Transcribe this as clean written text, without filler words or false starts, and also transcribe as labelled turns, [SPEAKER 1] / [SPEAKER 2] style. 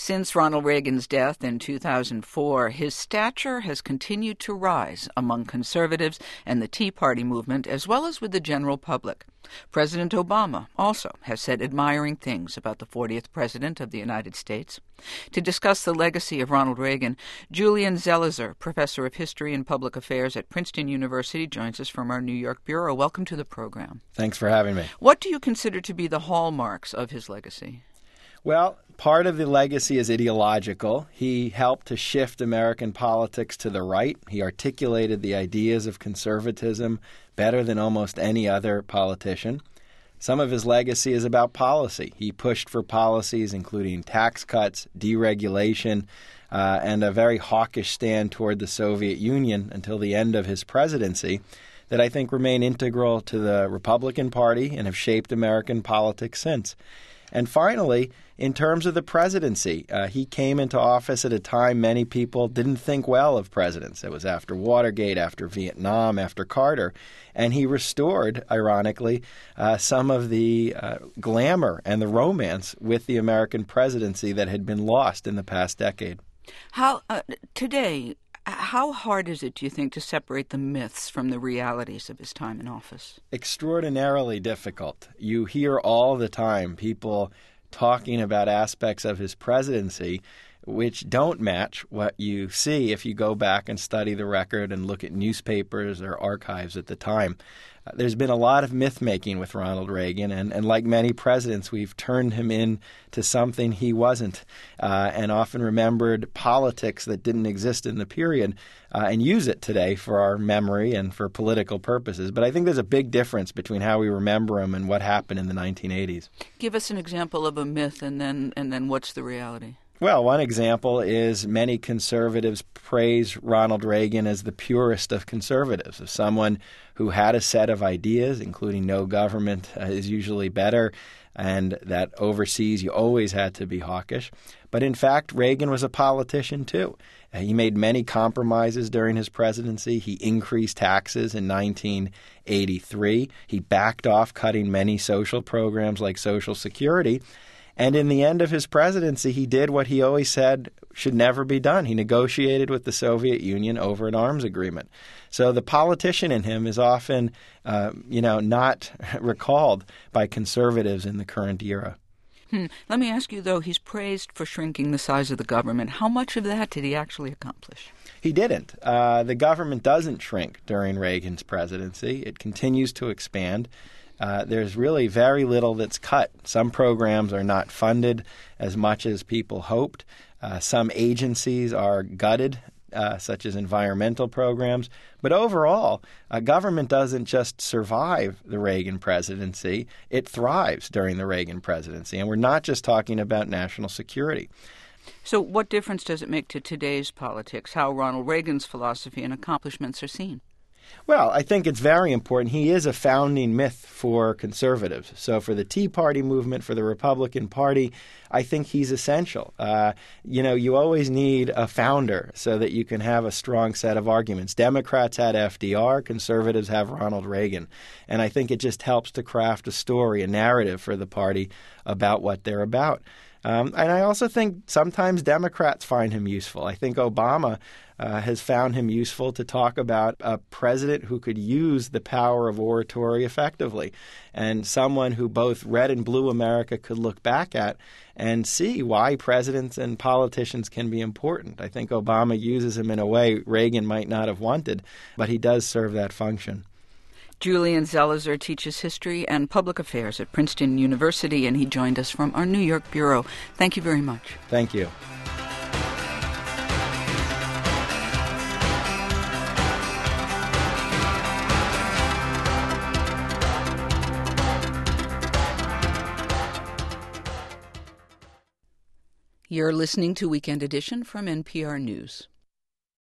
[SPEAKER 1] Since Ronald Reagan's death in 2004, his stature has continued to rise among conservatives and the Tea Party movement, as well as with the general public. President Obama also has said admiring things about the 40th President of the United States. To discuss the legacy of Ronald Reagan, Julian Zelizer, professor of history and public affairs at Princeton University, joins us from our New York bureau. Welcome to the program.
[SPEAKER 2] Thanks for having me.
[SPEAKER 1] What do you consider to be the hallmarks of his legacy?
[SPEAKER 2] Well, part of the legacy is ideological. He helped to shift American politics to the right. He articulated the ideas of conservatism better than almost any other politician. Some of his legacy is about policy. He pushed for policies including tax cuts, deregulation, and a very hawkish stand toward the Soviet Union until the end of his presidency that I think remain integral to the Republican Party and have shaped American politics since. And finally, in terms of the presidency, he came into office at a time many people didn't think well of presidents. It was after Watergate, after Vietnam, after Carter. And he restored, ironically, some of the glamour and the romance with the American presidency that had been lost in the past decade.
[SPEAKER 1] Today, how hard is it, do you think, to separate the myths from the realities of his time in office?
[SPEAKER 2] Extraordinarily difficult. You hear all the time people talking about aspects of his presidency which don't match what you see if you go back and study the record and look at newspapers or archives at the time. There's been a lot of myth-making with Ronald Reagan, and like many presidents, we've turned him into something he wasn't, and often remembered politics that didn't exist in the period and use it today for our memory and for political purposes. But I think there's a big difference between how we remember him and what happened in the 1980s.
[SPEAKER 1] Give us an example of a myth, and then what's the reality?
[SPEAKER 2] Well, one example is many conservatives praise Ronald Reagan as the purest of conservatives, as someone who had a set of ideas, including no government is usually better, and that overseas you always had to be hawkish. But in fact, Reagan was a politician too. He made many compromises during his presidency. He increased taxes in 1983. He backed off cutting many social programs like Social Security. And in the end of his presidency, he did what he always said should never be done. He negotiated with the Soviet Union over an arms agreement. So the politician in him is often, not recalled by conservatives in the current era.
[SPEAKER 1] Let me ask you, though, he's praised for shrinking the size of the government. How much of that did he actually accomplish?
[SPEAKER 2] He didn't. The government doesn't shrink during Reagan's presidency. It continues to expand. There's really very little that's cut. Some programs are not funded as much as people hoped. Some agencies are gutted, such as environmental programs. But overall, government doesn't just survive the Reagan presidency. It thrives during the Reagan presidency. And we're not just talking about national security.
[SPEAKER 1] So what difference does it make to today's politics, how Ronald Reagan's philosophy and accomplishments are seen?
[SPEAKER 2] Well, I think it's very important. He is a founding myth for conservatives. So for the Tea Party movement, for the Republican Party, I think he's essential. You always need a founder so that you can have a strong set of arguments. Democrats had FDR, conservatives have Ronald Reagan. And I think it just helps to craft a story, a narrative for the party about what they're about. And I also think sometimes Democrats find him useful. I think Obama has found him useful to talk about a president who could use the power of oratory effectively, and someone who both red and blue America could look back at and see why presidents and politicians can be important. I think Obama uses him in a way Reagan might not have wanted, but he does serve that function.
[SPEAKER 1] Julian Zelizer teaches history and public affairs at Princeton University, and he joined us from our New York bureau. Thank you very much.
[SPEAKER 2] Thank you.
[SPEAKER 1] You're listening to Weekend Edition from NPR News.